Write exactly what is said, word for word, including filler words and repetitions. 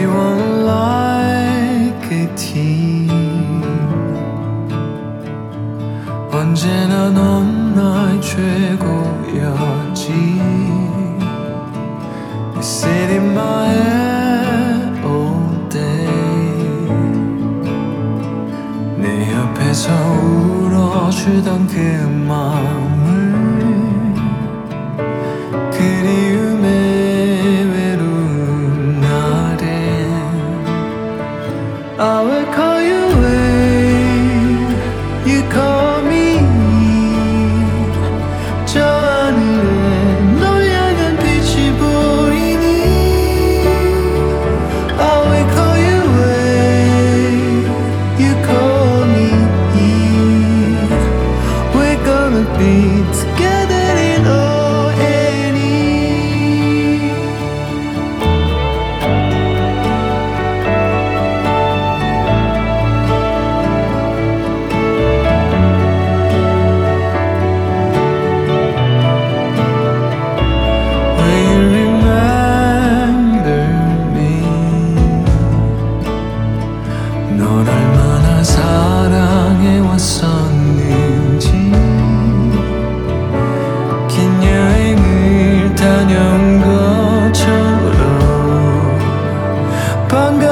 We won't like a team. 언제나 넌 나의 최고였지. You sit in my head all day. 내 옆에서 울어주던 그 마음을 그리움에 외로운 날엔 I will call you when you call me. 저 하늘에 널 향한 빛이 보이니 I will call you when you call me. We're gonna be together in O N E. Will you remember me? 널 얼마나 사랑해왔었는지. 긴 여행을 다녀온 것처럼 반가